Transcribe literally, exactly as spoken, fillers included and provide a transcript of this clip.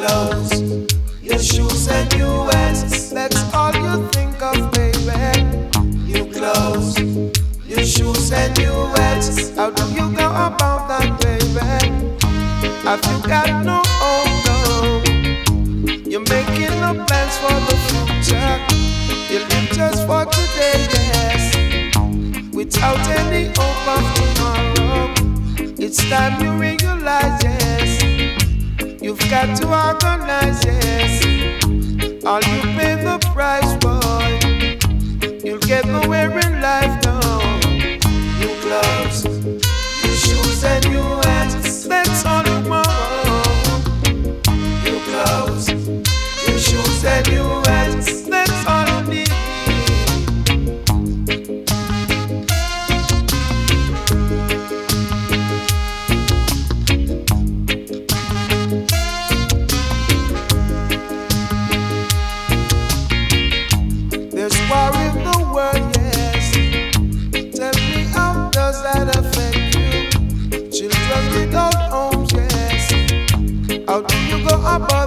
clothes, your shoes and your hands. That's all you think of, baby. Your clothes, your shoes and your hands. How do you go about that, baby? Have you got no home, no? You're making no plans for the future. You live just for today, yes, without any hope of tomorrow. It's time you realize, yes, you've got to organize, yes. All you pay the price, boy, you'll get nowhere in life, no. New clothes, new shoes and new hats, that's all you want. New clothes, new shoes and new hats, that's all you need. There's war in the world, yes. Tell me, how does that affect you? Children without homes, yes. How do you go about